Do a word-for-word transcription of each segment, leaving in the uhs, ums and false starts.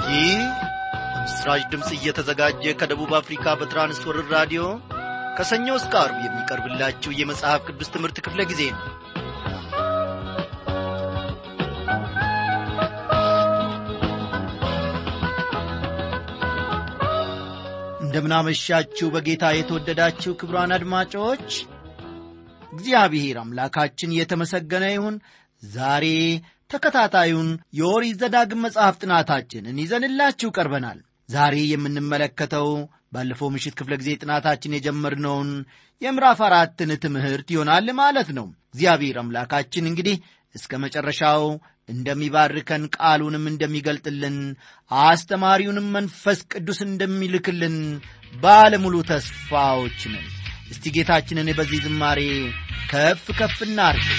ይህ ምስራች ድምጽ እየተዘጋጀ ከደቡብ አፍሪካ በትራንስወርልድ ራዲዮ ከሰኞ እስከ ዓርብ የሚቀርብላችሁ የመጽሐፍ ቅዱስ ትምህርት ክፍለ ጊዜ ነው። እንደምናመሻችሁ በጌታ የተወደዳችሁ ክቡራን አድማጮች፣ እግዚአብሔር አምላካችን የተመሰገነ ይሁን። ዛሬ ተከታታዩን የኦሪት ዘዳግም መጽሐፍ ጥናታችንን ይዘንላችሁ ቀርበናል። ዛሬ የምንመለከተው ባለፈው ምሽት ክፍለ ጊዜ ጥናታችን የጀመርነውን የምዕራፍ አራትን ትምህርት ይሆናል ማለት ነው። እግዚአብሔር አምላካችን እንግዲህ እስከ መጨረሻው እንደሚባርከን፣ ቃሉንም እንደሚገልጥልን፣ አስተማሪውንም መንፈስ ቅዱስ እንደሚልክልን ባለሙሉ ተስፋዎች ነን። እስቲ ጌታችንን በዚህ ዝማሬ ከፍ ከፍ እናድርግ።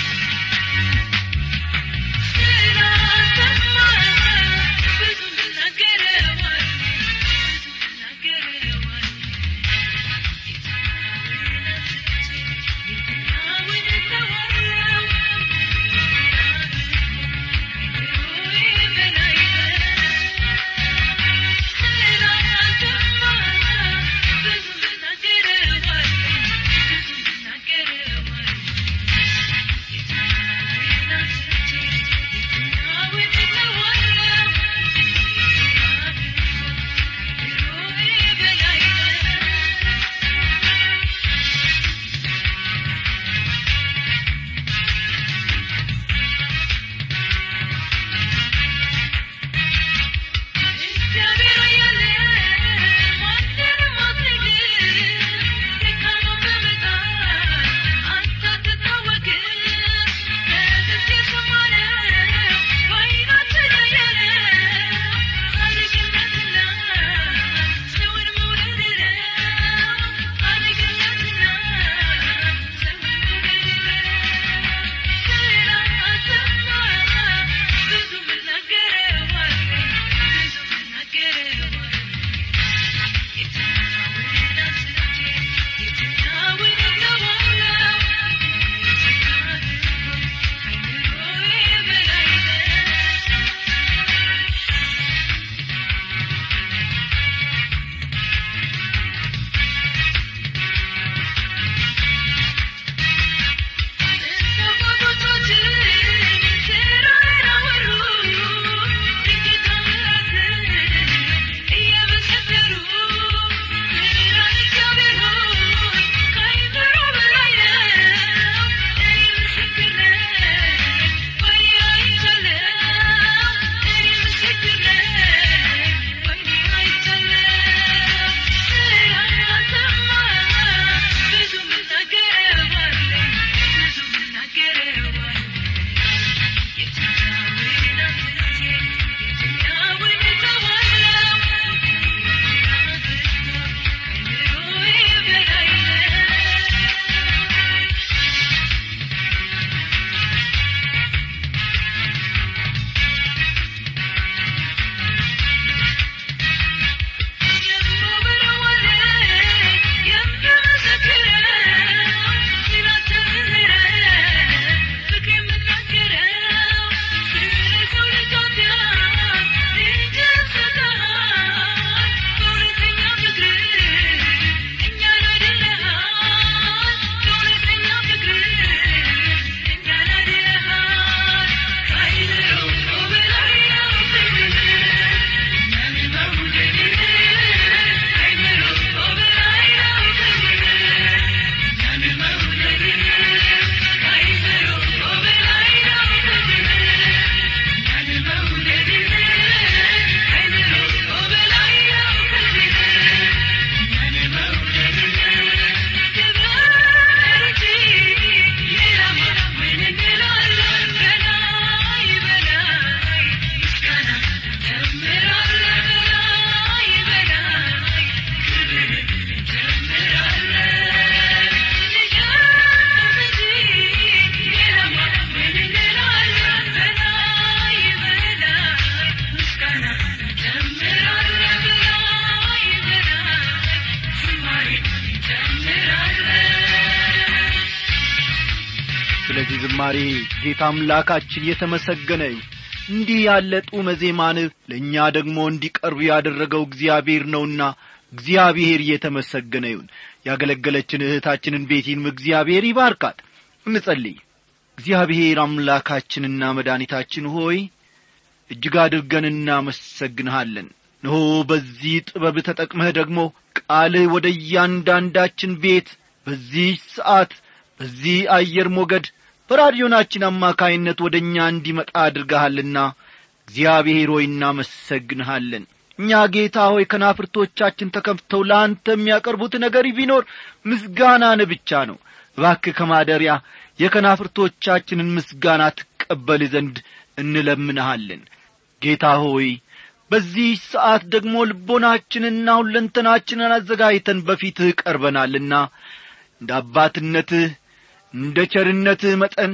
ስለዚህ ዝማሬ ጌታ አምላካችን የተመሰገነ እንዲህ ያለ ጡመ ዜማን ለእኛ ደግሞ እንዲቀርብ ያደረገው እግዚአብሔር ነውና እግዚአብሔር የተመሰገነ ይሁን። ያገለገለችን እህታችንን ቤቲንም እግዚአብሔር ይባርካት። እንጸልይ። እግዚአብሔር አምላካችንና መድኃኒታችን ሆይ እጅግ አድርገን እናመሰግንሃለን። እነሆ በዚህ ጥበብ ተጠቅመህ ደግሞ ቃልህ ወደ እያንዳንዳችን ቤት በዚህ ሰዓት በዚህ አየር ሞገድ በራዲዮናችን አማካይነት ወደኛ እንዲመጣ አድርገሃልና እግዚአብሔር ሆይ እናመሰግንሃለን። እኛ ጌታ ሆይ ከናፍርቶቻችን ተከፍተው ለአንተ የሚያቀርቡት ነገር ቢኖር ምስጋናን ብቻ ነው። እባክህ ከማደሪያ የከናፍርቶቻችንን ምስጋና ትቀበል ዘንድ እንለምንሃለን። ጌታ ሆይ በዚህ ሰዓት ደግሞ ልቦናችንና ሁለንተናችንን አዘጋጅተን በፊትህ ቀርበናልና እንደ አባትነትህ እንደ ቸርነትህ መጠን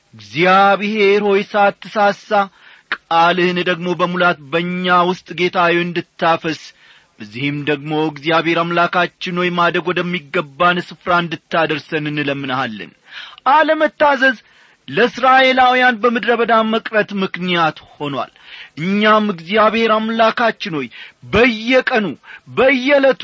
እግዚአብሔር ሆይ ሳትሳሳ ቃልህን ደግሞ በሙላት በእኛ ውስጥ ጌታ ሆይ እንድታፈስ በዚህም ደግሞ እግዚአብሔር አምላካችን ሆይ ማደግ ወደሚገባን ስፍራ እንድታደርሰን እንለምንሃለን። አለመታዘዝ ለእስራኤላውያን በምድረ በዳ መቅረት ምክንያት ሆኗል። እኛም እግዚአብሔር አምላካችን ሆይ በየቀኑ በየዕለቱ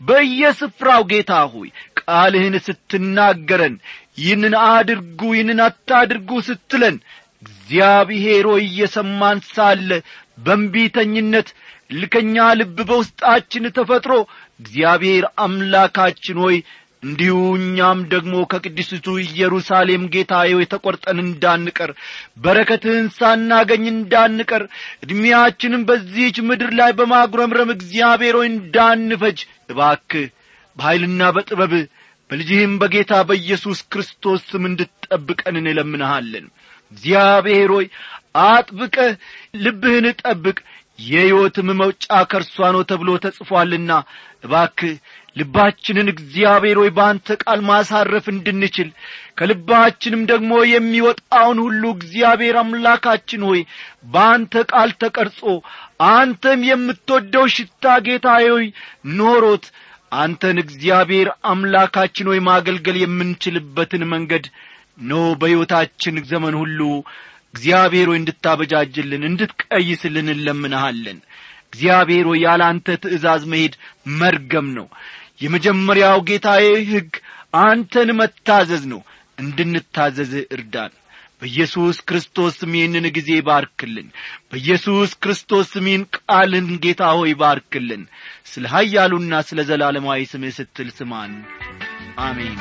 በየስፍራው ጌታ ሆይ ቃልህን ስትናገረን ይህንን አድርጉ ይህንን አታድርጉ ስትለን እግዚአብሔር ሆይ እየሰማን ሳለ በእንቢተኝነት ልከኛ ልብ በውስጣችን ተፈጥሮ እግዚአብሔር አምላካችን ሆይ እንዲሁ እኛም ደግሞ ከቅድስቱ ኢየሩሳሌም ጌታዬ ተቆርጠን እንዳንቀር በረከትህን ሳናገኝ እንዳንቀር እድሜያችንን በዚህች ምድር ላይ በማጉረምረም እግዚአብሔር ሆይ እንዳንፈጅ እባክህ በኃይልና በጥበብ በልጅህም በጌታ በኢየሱስ ክርስቶስ ስም እንድትጠብቀን እንለምንሃለን። እግዚአብሔር ሆይ አጥብቀህ ልብህን ጠብቅ፣ የሕይወትም መውጫ ከእርሷ ነው ተብሎ ተጽፏልና እባክህ ልባችንን እግዚአብሔር ሆይ በአንተ ቃል ማሳረፍ እንድንችል ከልባችንም ደግሞ የሚወጣውን ሁሉ እግዚአብሔር አምላካችን ሆይ በአንተ ቃል ተቀርጾ አንተም የምትወደው ሽታ ጌታዬ ሆይ ኖሮት አንተን እግዚአብሔር አምላካችን ሆይ ማገልገል የምንችልበትን መንገድ ነው በሕይወታችን ዘመን ሁሉ እግዚአብሔር ሆይ እንድታበጃጅልን እንድትቀይስልን እንለምንሃለን። እግዚአብሔር ሆይ ያለ አንተ ትእዛዝ መሄድ መርገም ነው። የመጀመሪያው ጌታዬ ሕግ አንተን መታዘዝ ነው። እንድንታዘዝ እርዳን። በኢየሱስ ክርስቶስ ስም ይህንን ጊዜ ባርክልን። በኢየሱስ ክርስቶስ ስም ይህን ቃልን ጌታ ሆይ ባርክልን። ስለ ኃያሉና ስለ ዘላለማዊ ስምህ ስትል ስማን። አሜን።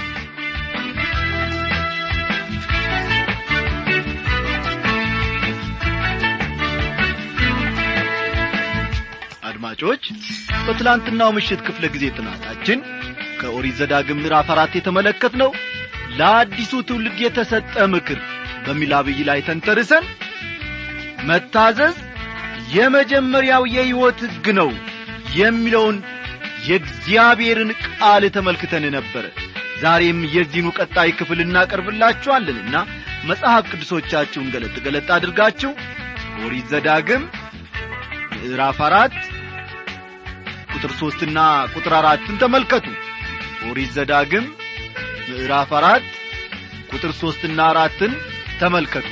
አድማጮች በትላንትናው ምሽት ክፍለ ጊዜ ጥናታችን ከኦሪት ዘዳግም ምዕራፍ አራት የተመለከትነው ለአዲሱ ትውልድ የተሰጠ ምክር በሚል አብይ ላይ ተንተርሰን መታዘዝ የመጀመሪያው የሕይወት ሕግ ነው የሚለውን የእግዚአብሔርን ቃል ተመልክተን ነበር። ዛሬም የዚህኑ ቀጣይ ክፍል እናቀርብላችኋለንና መጽሐፍ ቅዱሶቻችሁን ገለጥ ገለጥ አድርጋችሁ ኦሪት ዘዳግም ምዕራፍ አራት ቁጥር ሶስት እና ቁጥር አራት ተመልከቱ። ኦሪት ዘዳግም ምዕራፍ አራት ቁጥር ሶስት እና አራት ተመልከቱ።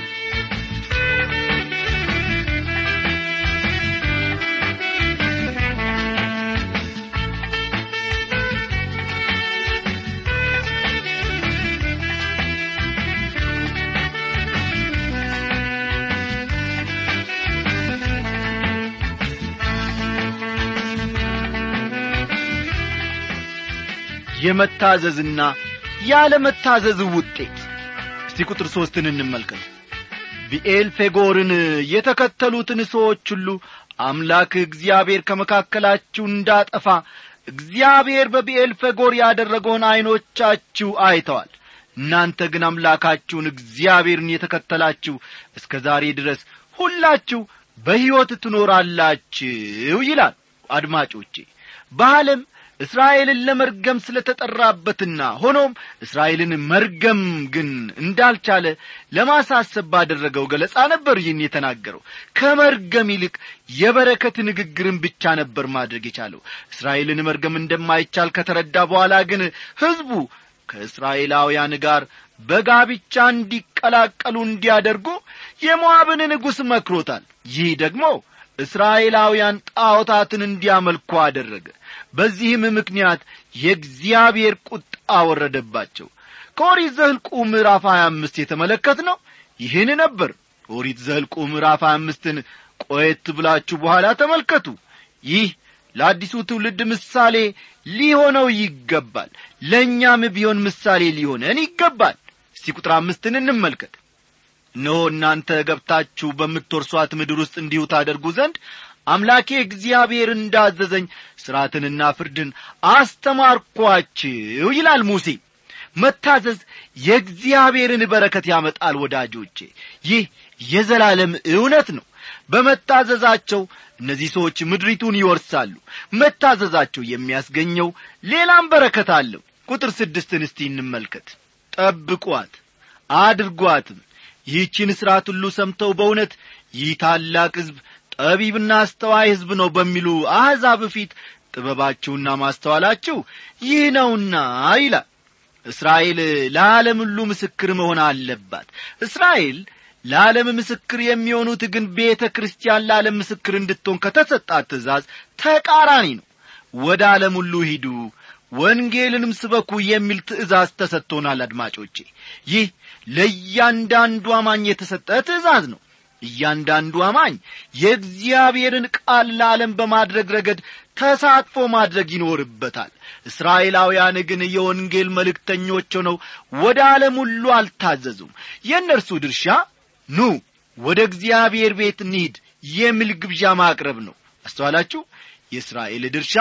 የመታዘዝና ያለ መታዘዝ ውጤት። እስቲ ቁጥር ሶስትን እንመልከት። ቢኤልፌጎርን የተከተሉትን ሰዎች ሁሉ አምላክ እግዚአብሔር ከመካከላችሁ እንዳጠፋ እግዚአብሔር በቢኤልፌጎር ያደረገውን ዓይኖቻችሁ አይተዋል። እናንተ ግን አምላካችሁን እግዚአብሔርን የተከተላችሁ እስከ ዛሬ ድረስ ሁላችሁ በሕይወት ትኖራላችሁ ይላል። አድማጮቼ በዓለም እስራኤልን ለመርገም ስለተጠራበትና ሆኖም እስራኤልን መርገም ግን እንዳልቻለ ለማሳሰብ ባደረገው ገለጻ ነበር ይህን የተናገረው። ከመርገም ይልቅ የበረከት ንግግርን ብቻ ነበር ማድረግ የቻለው። እስራኤልን መርገም እንደማይቻል ከተረዳ በኋላ ግን ሕዝቡ ከእስራኤላውያን ጋር በጋብቻ እንዲቀላቀሉ እንዲያደርጉ የሞዓብን ንጉሥ መክሮታል። ይህ ደግሞ እስራኤላውያን ጣዖታትን እንዲያመልኩ አደረገ። በዚህም ምክንያት የእግዚአብሔር ቁጣ ወረደባቸው። ከኦሪት ዘኍልቍ ምዕራፍ ሃያ አምስት የተመለከትነው ይህን ነበር። ኦሪት ዘኍልቍ ምዕራፍ ሃያ አምስትን ቆየት ብላችሁ በኋላ ተመልከቱ። ይህ ለአዲሱ ትውልድ ምሳሌ ሊሆነው ይገባል። ለእኛም ቢሆን ምሳሌ ሊሆነን ይገባል። እስቲ ቁጥር አምስትን እንመልከት። እነሆ እናንተ ገብታችሁ በምትወርሷት ምድር ውስጥ እንዲሁ ታደርጉ ዘንድ አምላኬ እግዚአብሔር እንዳዘዘኝ ሥርዓትንና ፍርድን አስተማርኳችሁ ይላል ሙሴ። መታዘዝ የእግዚአብሔርን በረከት ያመጣል ወዳጆቼ። ይህ የዘላለም እውነት ነው። በመታዘዛቸው እነዚህ ሰዎች ምድሪቱን ይወርሳሉ። መታዘዛቸው የሚያስገኘው ሌላም በረከት አለው። ቁጥር ስድስትን እስቲ እንመልከት። ጠብቋት አድርጓትም፣ ይህችን ሥርዓት ሁሉ ሰምተው በእውነት ይህ ታላቅ ሕዝብ ጠቢብና አስተዋይ ሕዝብ ነው በሚሉ አሕዛብ ፊት ጥበባችሁና ማስተዋላችሁ ይህ ነውና ይላል። እስራኤል ለዓለም ሁሉ ምስክር መሆን አለባት። እስራኤል ለዓለም ምስክር የሚሆኑት ግን ቤተ ክርስቲያን ለዓለም ምስክር እንድትሆን ከተሰጣት ትእዛዝ ተቃራኒ ነው። ወደ ዓለም ሁሉ ሂዱ ወንጌልንም ስበኩ የሚል ትእዛዝ ተሰጥቶናል። አድማጮቼ ይህ ለእያንዳንዱ አማኝ የተሰጠ ትእዛዝ ነው። እያንዳንዱ አማኝ የእግዚአብሔርን ቃል ለዓለም በማድረግ ረገድ ተሳትፎ ማድረግ ይኖርበታል። እስራኤላውያን ግን የወንጌል መልእክተኞች ሆነው ወደ ዓለም ሁሉ አልታዘዙም። የእነርሱ ድርሻ ኑ ወደ እግዚአብሔር ቤት እንሂድ የሚል ግብዣ ማቅረብ ነው። አስተዋላችሁ? የእስራኤል ድርሻ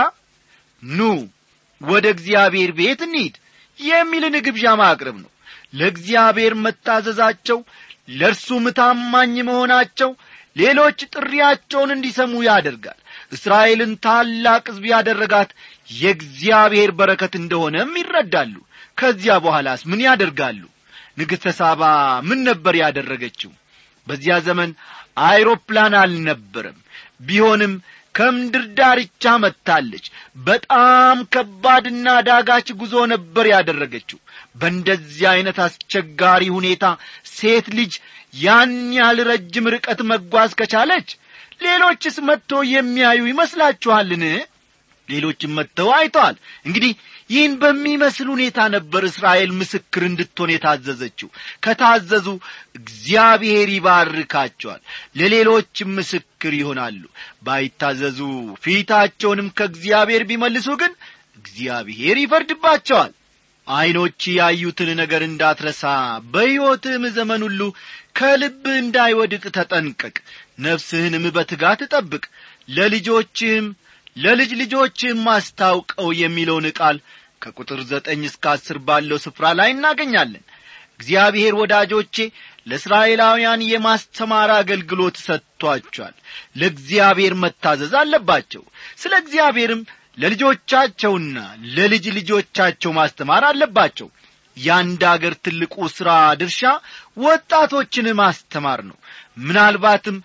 ኑ ወደ እግዚአብሔር ቤት እንሂድ የሚልን ግብዣ ማቅረብ ነው። ለእግዚአብሔር መታዘዛቸው፣ ለእርሱም ታማኝ መሆናቸው ሌሎች ጥሪያቸውን እንዲሰሙ ያደርጋል። እስራኤልን ታላቅ ሕዝብ ያደረጋት የእግዚአብሔር በረከት እንደሆነም ይረዳሉ። ከዚያ በኋላስ ምን ያደርጋሉ? ንግሥተ ሳባ ምን ነበር ያደረገችው? በዚያ ዘመን አይሮፕላን አልነበረም። ቢሆንም ከምድር ዳርቻ መጥታለች። በጣም ከባድና ዳጋች ጉዞ ነበር ያደረገችው። በእንደዚህ አይነት አስቸጋሪ ሁኔታ ሴት ልጅ ያን ያህል ረጅም ርቀት መጓዝ ከቻለች ሌሎችስ መጥተው የሚያዩ ይመስላችኋልን? ሌሎችም መጥተው አይተዋል። እንግዲህ ይህን በሚመስል ሁኔታ ነበር እስራኤል ምስክር እንድትሆን የታዘዘችው። ከታዘዙ እግዚአብሔር ይባርካቸዋል፣ ለሌሎችም ምስክር ይሆናሉ። ባይታዘዙ ፊታቸውንም ከእግዚአብሔር ቢመልሱ ግን እግዚአብሔር ይፈርድባቸዋል። ዓይኖች ያዩትን ነገር እንዳትረሳ፣ በሕይወትህም ዘመን ሁሉ ከልብህ እንዳይወድቅ ተጠንቀቅ። ነፍስህንም በትጋት ጠብቅ፣ ለልጆችህም ለልጅ ልጆችህም አስታውቀው የሚለውን ቃል ከቁጥር ዘጠኝ እስከ አስር ባለው ስፍራ ላይ እናገኛለን። እግዚአብሔር ወዳጆቼ ለእስራኤላውያን የማስተማር አገልግሎት ሰጥቷቸዋል። ለእግዚአብሔር መታዘዝ አለባቸው። ስለ እግዚአብሔርም ለልጆቻቸውና ለልጅ ልጆቻቸው ማስተማር አለባቸው። ያንድ አገር ትልቁ ሥራ ድርሻ ወጣቶችን ማስተማር ነው። ምናልባትም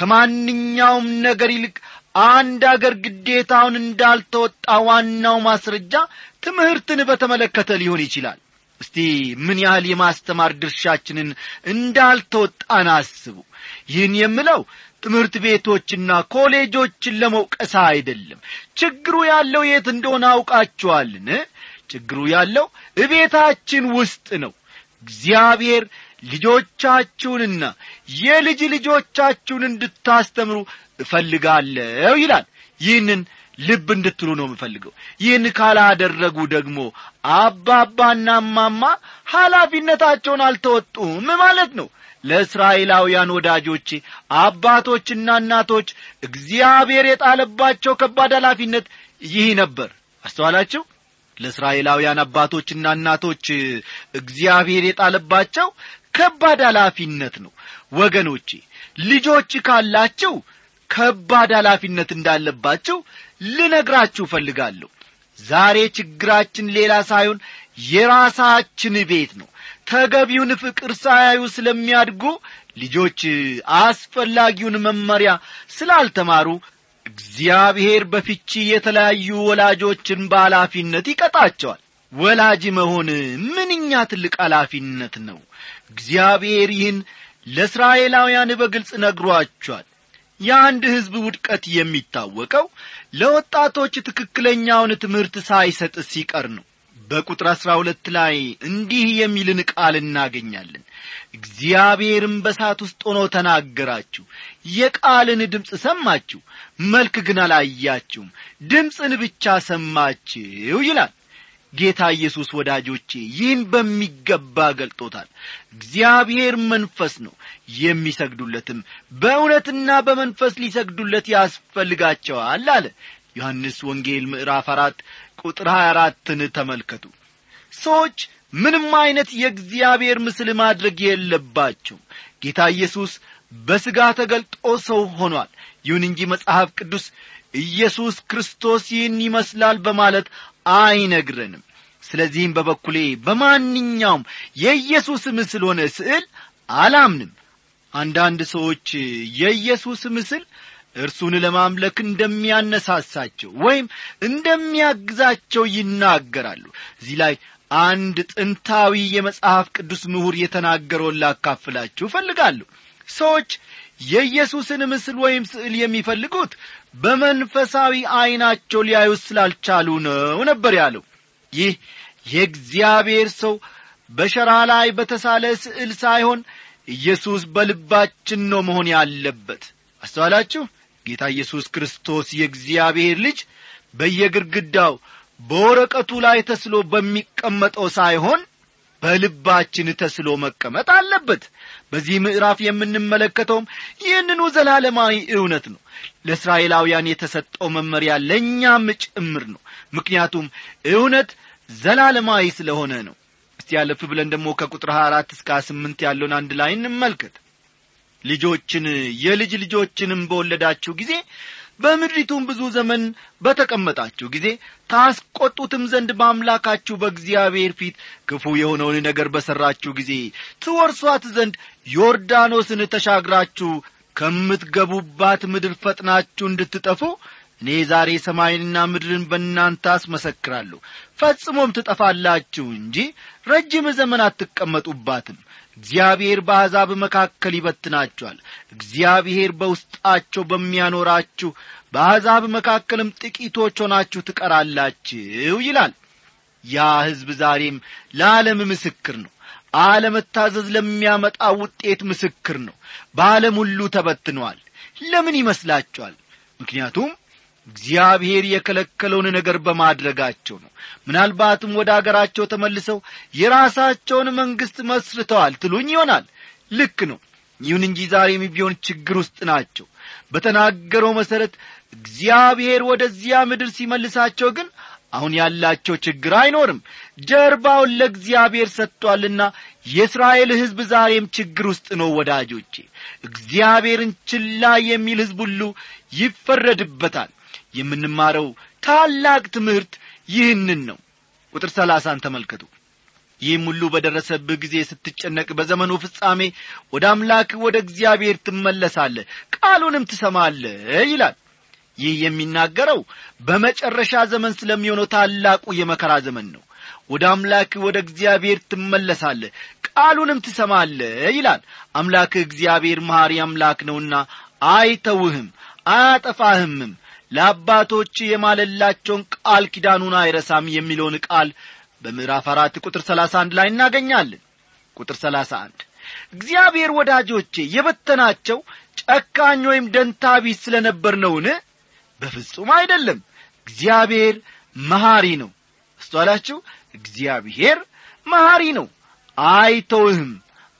ከማንኛውም ነገር ይልቅ አንድ አገር ግዴታውን እንዳልተወጣ ዋናው ማስረጃ ትምህርትን በተመለከተ ሊሆን ይችላል። እስቲ ምን ያህል የማስተማር ድርሻችንን እንዳልተወጣን አስቡ። ይህን የምለው ትምህርት ቤቶችና ኮሌጆችን ለመውቀስ አይደለም። ችግሩ ያለው የት እንደሆነ አውቃችኋልን? ችግሩ ያለው እቤታችን ውስጥ ነው። እግዚአብሔር ልጆቻችሁንና የልጅ ልጆቻችሁን እንድታስተምሩ እፈልጋለሁ ይላል። ይህንን ልብ እንድትሉ ነው የምፈልገው። ይህን ካላደረጉ ደግሞ አባባና ማማ ኃላፊነታቸውን አልተወጡም ማለት ነው። ለእስራኤላውያን ወዳጆቼ አባቶችና እናቶች እግዚአብሔር የጣለባቸው ከባድ ኃላፊነት ይህ ነበር። አስተዋላችሁ? ለእስራኤላውያን አባቶችና እናቶች እግዚአብሔር የጣለባቸው ከባድ ኃላፊነት ነው። ወገኖቼ ልጆች ካላችሁ ከባድ ኃላፊነት እንዳለባችሁ ልነግራችሁ ፈልጋለሁ። ዛሬ ችግራችን ሌላ ሳይሆን የራሳችን ቤት ነው። ተገቢውን ፍቅር ሳያዩ ስለሚያድጉ ልጆች አስፈላጊውን መመሪያ ስላልተማሩ እግዚአብሔር በፍቺ የተለያዩ ወላጆችን በኃላፊነት ይቀጣቸዋል። ወላጅ መሆን ምንኛ ትልቅ ኃላፊነት ነው። እግዚአብሔር ይህን ለእስራኤላውያን በግልጽ ነግሯቸዋል። የአንድ ሕዝብ ውድቀት የሚታወቀው ለወጣቶች ትክክለኛውን ትምህርት ሳይሰጥ ሲቀር ነው። በቁጥር አሥራ ሁለት ላይ እንዲህ የሚልን ቃል እናገኛለን። እግዚአብሔርም በእሳት ውስጥ ሆኖ ተናገራችሁ፣ የቃልን ድምፅ ሰማችሁ፣ መልክ ግን አላያችሁም፣ ድምፅን ብቻ ሰማችሁ ይላል። ጌታ ኢየሱስ ወዳጆቼ ይህን በሚገባ ገልጦታል። እግዚአብሔር መንፈስ ነው፣ የሚሰግዱለትም በእውነትና በመንፈስ ሊሰግዱለት ያስፈልጋቸዋል አለ። ዮሐንስ ወንጌል ምዕራፍ አራት ቁጥር ሀያ አራትን ተመልከቱ። ሰዎች ምንም አይነት የእግዚአብሔር ምስል ማድረግ የለባቸው። ጌታ ኢየሱስ በሥጋ ተገልጦ ሰው ሆኗል። ይሁን እንጂ መጽሐፍ ቅዱስ ኢየሱስ ክርስቶስ ይህን ይመስላል በማለት አይነግረንም። ስለዚህም በበኩሌ በማንኛውም የኢየሱስ ምስል ሆነ ስዕል አላምንም። አንዳንድ ሰዎች የኢየሱስ ምስል እርሱን ለማምለክ እንደሚያነሳሳቸው ወይም እንደሚያግዛቸው ይናገራሉ። እዚህ ላይ አንድ ጥንታዊ የመጽሐፍ ቅዱስ ምሁር የተናገረውን ላካፍላችሁ እፈልጋለሁ። ሰዎች የኢየሱስን ምስል ወይም ስዕል የሚፈልጉት በመንፈሳዊ ዓይናቸው ሊያዩት ስላልቻሉ ነው ነበር ያለው። ይህ የእግዚአብሔር ሰው በሸራ ላይ በተሳለ ስዕል ሳይሆን ኢየሱስ በልባችን ነው መሆን ያለበት። አስተዋላችሁ? ጌታ ኢየሱስ ክርስቶስ የእግዚአብሔር ልጅ በየግድግዳው በወረቀቱ ላይ ተስሎ በሚቀመጠው ሳይሆን በልባችን ተስሎ መቀመጥ አለበት። በዚህ ምዕራፍ የምንመለከተውም ይህንኑ ዘላለማዊ እውነት ነው። ለእስራኤላውያን የተሰጠው መመሪያ ለእኛም ጭምር ነው። ምክንያቱም እውነት ዘላለማዊ ስለሆነ ነው። እስቲ ያለፍ ብለን ደግሞ ከቁጥር ሀያ አራት እስከ ሀያ ስምንት ያለውን አንድ ላይ እንመልከት። ልጆችን የልጅ ልጆችንም በወለዳችሁ ጊዜ በምድሪቱም ብዙ ዘመን በተቀመጣችሁ ጊዜ ታስቆጡትም ዘንድ በአምላካችሁ በእግዚአብሔር ፊት ክፉ የሆነውን ነገር በሰራችሁ ጊዜ ትወርሷት ዘንድ ዮርዳኖስን ተሻግራችሁ ከምትገቡባት ምድር ፈጥናችሁ እንድትጠፉ እኔ ዛሬ ሰማይንና ምድርን በእናንተ አስመሰክራለሁ። ፈጽሞም ትጠፋላችሁ እንጂ ረጅም ዘመን አትቀመጡባትም። እግዚአብሔር በአሕዛብ መካከል ይበትናችኋል። እግዚአብሔር በውስጣቸው በሚያኖራችሁ በአሕዛብ መካከልም ጥቂቶች ሆናችሁ ትቀራላችሁ ይላል። ያ ሕዝብ ዛሬም ለዓለም ምስክር ነው። አለመታዘዝ ለሚያመጣ ውጤት ምስክር ነው። በዓለም ሁሉ ተበትነዋል። ለምን ይመስላችኋል? ምክንያቱም እግዚአብሔር የከለከለውን ነገር በማድረጋቸው ነው። ምናልባትም ወደ አገራቸው ተመልሰው የራሳቸውን መንግስት መስርተዋል ትሉኝ ይሆናል። ልክ ነው። ይሁን እንጂ ዛሬም ቢሆን ችግር ውስጥ ናቸው። በተናገረው መሰረት እግዚአብሔር ወደዚያ ምድር ሲመልሳቸው ግን አሁን ያላቸው ችግር አይኖርም። ጀርባውን ለእግዚአብሔር ሰጥቷልና የእስራኤል ሕዝብ ዛሬም ችግር ውስጥ ነው። ወዳጆቼ እግዚአብሔርን ችላ የሚል ሕዝብ ሁሉ ይፈረድበታል። የምንማረው ታላቅ ትምህርት ይህንን ነው። ቁጥር ሰላሳን ተመልከቱ። ይህም ሁሉ በደረሰብህ ጊዜ ስትጨነቅ በዘመኑ ፍጻሜ ወደ አምላክ ወደ እግዚአብሔር ትመለሳለህ፣ ቃሉንም ትሰማለህ ይላል። ይህ የሚናገረው በመጨረሻ ዘመን ስለሚሆነው ታላቁ የመከራ ዘመን ነው። ወደ አምላክ ወደ እግዚአብሔር ትመለሳለህ፣ ቃሉንም ትሰማለህ ይላል። አምላክ እግዚአብሔር መሐሪ አምላክ ነውና አይተውህም አያጠፋህምም፣ ለአባቶች የማለላቸውን ቃል ኪዳኑን አይረሳም የሚለውን ቃል በምዕራፍ አራት ቁጥር ሰላሳ አንድ ላይ እናገኛለን። ቁጥር ሰላሳ አንድ እግዚአብሔር ወዳጆቼ የበተናቸው ጨካኝ ወይም ደንታቢስ ስለነበር ነውን? በፍጹም አይደለም። እግዚአብሔር መሐሪ ነው። አስተዋላችሁ? እግዚአብሔር መሐሪ ነው፣ አይተውህም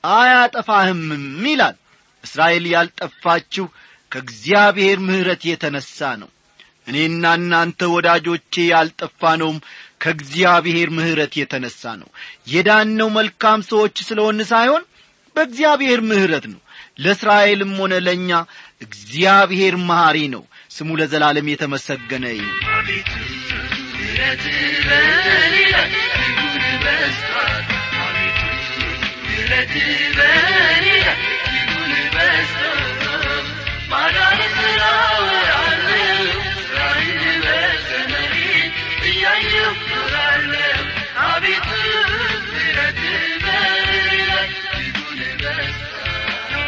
አያጠፋህምም ይላል። እስራኤል ያልጠፋችው ከእግዚአብሔር ምሕረት የተነሳ ነው። እኔና እናንተ ወዳጆቼ ያልጠፋነውም ከእግዚአብሔር ምሕረት የተነሳ ነው። የዳነው መልካም ሰዎች ስለሆነ ሳይሆን በእግዚአብሔር ምሕረት ነው። ለእስራኤልም ሆነ ለእኛ እግዚአብሔር መሐሪ ነው። ስሙ ለዘላለም የተመሰገነ ይሁን። አቤቱ ምሕረት በኔ ላይ ይሁን በስቷል። አቤቱ ምሕረት በኔ ላይ ይሁን በስቷል። ማዳን ስራውራለሁ ስራህን በዘመኔ እያየሁ ኖራለሁ። አቤቱ ምሕረት በኔ ላይ ይሁን በስቷል።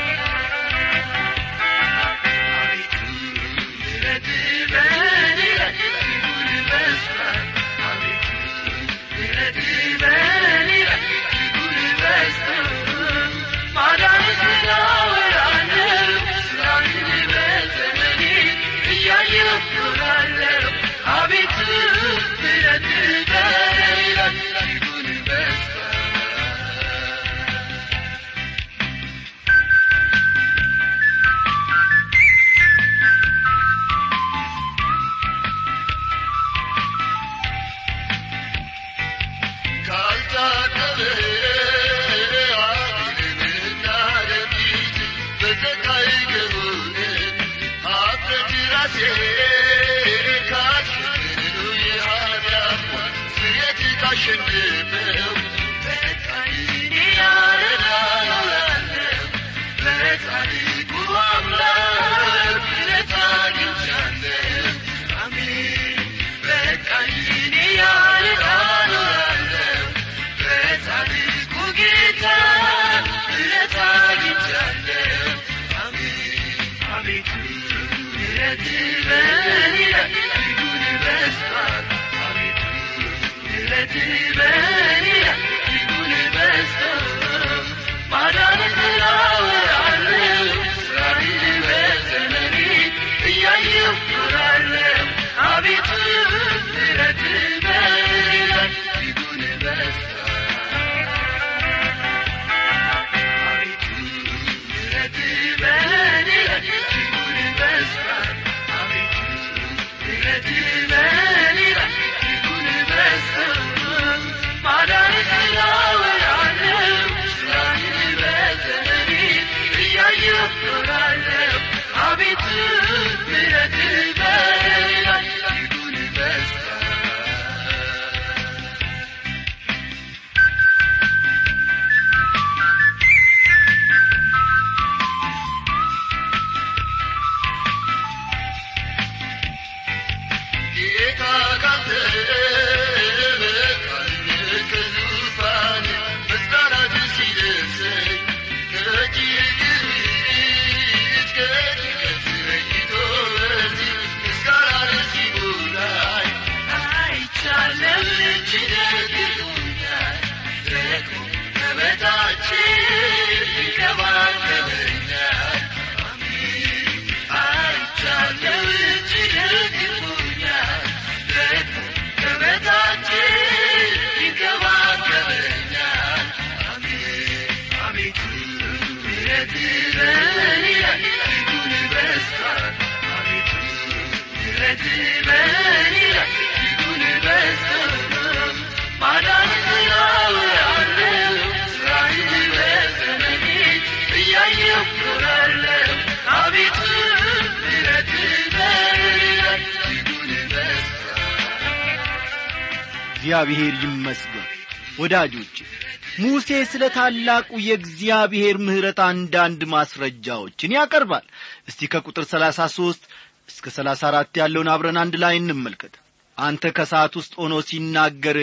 እግዚአብሔር ይመስገን። ወዳጆቼ ሙሴ ስለ ታላቁ የእግዚአብሔር ምሕረት አንዳንድ ማስረጃዎችን ያቀርባል። እስቲ ከቁጥር ሰላሳ ሦስት እስከ ሰላሳ አራት ያለውን አብረን አንድ ላይ እንመልከት። አንተ ከሰዓት ውስጥ ሆኖ ሲናገር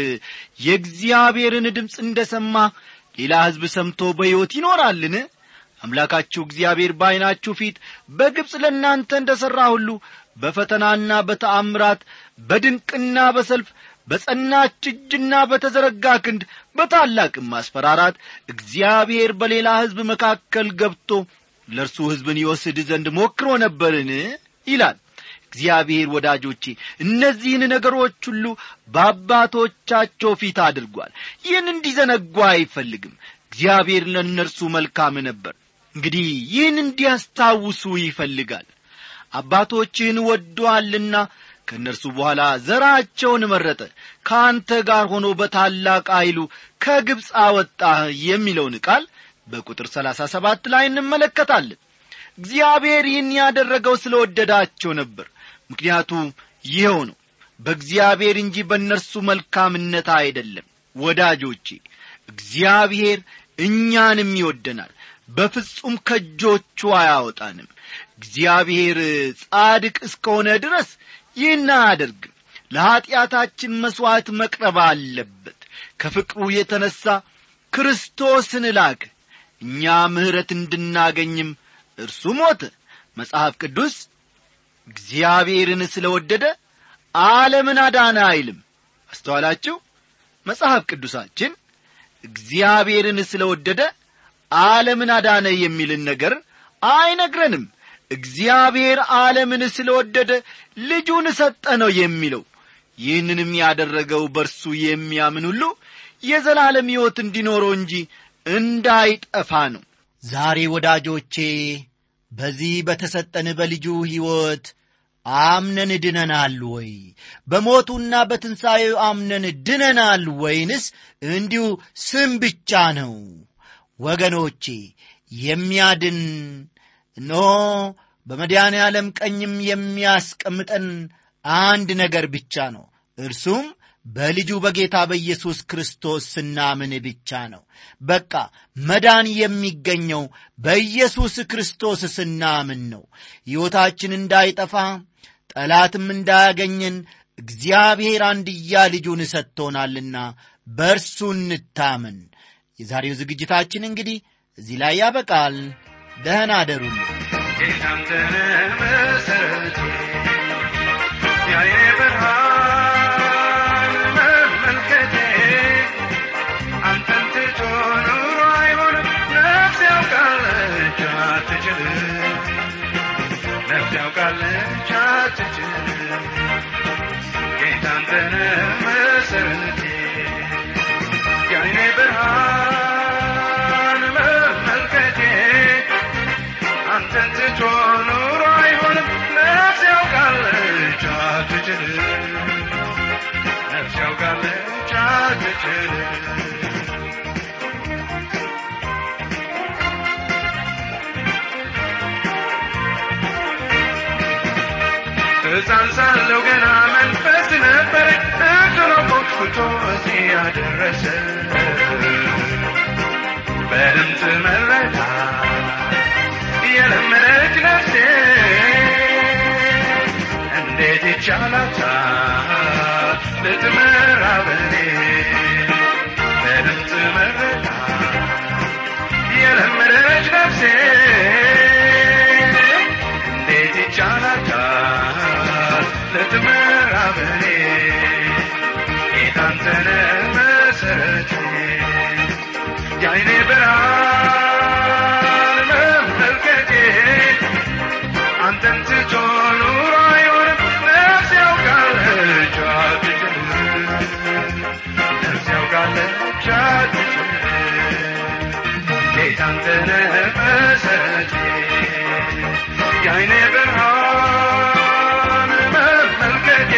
የእግዚአብሔርን ድምፅ እንደሰማ ሌላ ሕዝብ ሰምቶ በሕይወት ይኖራልን? አምላካችሁ እግዚአብሔር በዓይናችሁ ፊት በግብጽ ለእናንተ እንደሠራ ሁሉ በፈተናና በተአምራት በድንቅና በሰልፍ በጸናች እጅና በተዘረጋ ክንድ በታላቅም ማስፈራራት እግዚአብሔር በሌላ ሕዝብ መካከል ገብቶ ለእርሱ ሕዝብን ይወስድ ዘንድ ሞክሮ ነበርን? ይላል። እግዚአብሔር ወዳጆቼ እነዚህን ነገሮች ሁሉ በአባቶቻቸው ፊት አድርጓል። ይህን እንዲዘነጉ አይፈልግም። እግዚአብሔር ለእነርሱ መልካም ነበር። እንግዲህ ይህን እንዲያስታውሱ ይፈልጋል። አባቶችህን ወዶአልና ከእነርሱ በኋላ ዘራቸውን መረጠ፣ ከአንተ ጋር ሆኖ በታላቅ ኃይሉ ከግብጽ አወጣህ የሚለውን ቃል በቁጥር ሰላሳ ሰባት ላይ እንመለከታለን። እግዚአብሔር ይህን ያደረገው ስለወደዳቸው ነበር። ምክንያቱ ይኸው ነው፣ በእግዚአብሔር እንጂ በእነርሱ መልካምነት አይደለም። ወዳጆቼ እግዚአብሔር እኛንም ይወደናል፣ በፍጹም ከእጆቹ አያወጣንም። እግዚአብሔር ጻድቅ እስከሆነ ድረስ ይህን አያደርግም። ለኀጢአታችን መሥዋዕት መቅረብ አለበት። ከፍቅሩ የተነሣ ክርስቶስን ላከ፣ እኛ ምሕረት እንድናገኝም እርሱ ሞተ። መጽሐፍ ቅዱስ እግዚአብሔርን ስለወደደ ዓለምን አዳነ አይልም። አስተዋላችሁ? መጽሐፍ ቅዱሳችን እግዚአብሔርን ስለወደደ ዓለምን አዳነ የሚልን ነገር አይነግረንም። እግዚአብሔር ዓለምን ስለወደደ ልጁን ሰጠ ነው የሚለው። ይህንንም ያደረገው በርሱ የሚያምን ሁሉ የዘላለም ሕይወት እንዲኖረው እንጂ እንዳይጠፋ ነው። ዛሬ ወዳጆቼ በዚህ በተሰጠን በልጁ ሕይወት አምነን ድነናል ወይ? በሞቱና በትንሣኤው አምነን ድነናል ወይንስ እንዲሁ ስም ብቻ ነው? ወገኖቼ የሚያድን ኖ በመድኃኔ ዓለም ቀኝም የሚያስቀምጠን አንድ ነገር ብቻ ነው። እርሱም በልጁ በጌታ በኢየሱስ ክርስቶስ ስናምን ብቻ ነው። በቃ መዳን የሚገኘው በኢየሱስ ክርስቶስ ስናምን ነው። ሕይወታችን እንዳይጠፋ ጠላትም እንዳያገኘን እግዚአብሔር አንድያ ልጁን ሰጥቶናልና በእርሱ እንታመን። የዛሬው ዝግጅታችን እንግዲህ እዚህ ላይ ያበቃል። ደህና አደሩልን። ጌታንተነ መሰረቴ ያየ ብርሃን መመልከቴ አንተን ትቶ ኑሮ አይሆንም። ነፍስ ያውቃለች አትችልም፣ ነፍስ ያውቃለች አትችልም። ጌታንተነ መሰረቴ ያየ ብርሃን መመልከቴ አንተን ትቶ ኑሮ አይሆንም። ነፍስ ያውቃለች አትችልም፣ ነፍስ ያውቃለች አትችልም። ሕፃን ሳለሁ ገና መንፈስ ነበረኝ፣ እግሮ ኮትኩቶ እዚህ ያደረሰ በድምፅ መረዳት የለመደች ነፍሴ እንዴት ይቻላታል ልትመራ በኔ? በድምፅ መረዳት የለመደች ነፍሴ እንዴት ይቻላታል ልትመራ በኔ? ጌታንተነ መሰረቴ የዓይኔ ብርሃን መመልከቴ አንተን ትቶ ኑሮ አይሆንም። ነፍስ ያውቃለች አትችልም፣ ነፍስ ያውቃለች አትችልም። ጌታንተነ መሰረቴ የዓይኔ ብርሃን መመልከቴ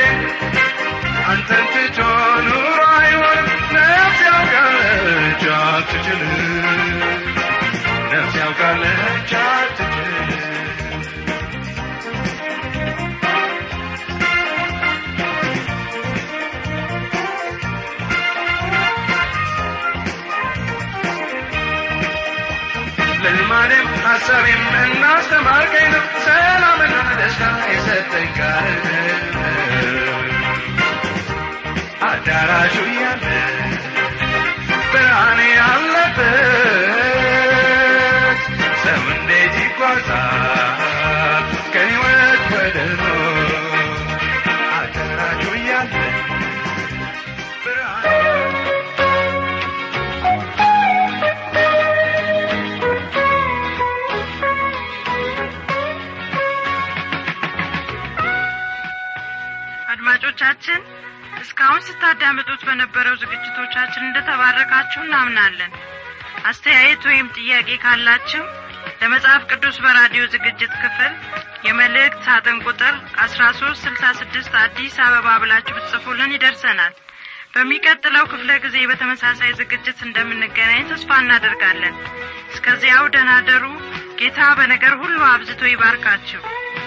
አንተን ትቶ ኑሮ አይሆንም። ነፍስ ያውቃለች አትችልም፣ ነፍስ ያውቃለች አትችልም። ልማዴም ሐሳቤም እናስተማርከኝ ነው። ሰላምና ደስታ የሰጠኝ ቃል አዳራሹ ያለ ብርሃን ያለበት ሰው እንዴት ይጓዛል ከሕይወት ወደ ሞት? አዳራሹ ያለ ብርሃን አድማጮቻችን እስካሁን ስታዳምጡት በነበረው ዝግጅቶቻችን እንደተባረካችሁ እናምናለን። አስተያየት ወይም ጥያቄ ካላችሁ ለመጽሐፍ ቅዱስ በራዲዮ ዝግጅት ክፍል የመልእክት ሳጥን ቁጥር አስራ ሶስት ስልሳ ስድስት አዲስ አበባ ብላችሁ ብትጽፉልን ይደርሰናል። በሚቀጥለው ክፍለ ጊዜ በተመሳሳይ ዝግጅት እንደምንገናኝ ተስፋ እናደርጋለን። እስከዚያው ደህና ደሩ። ጌታ በነገር ሁሉ አብዝቶ ይባርካችሁ።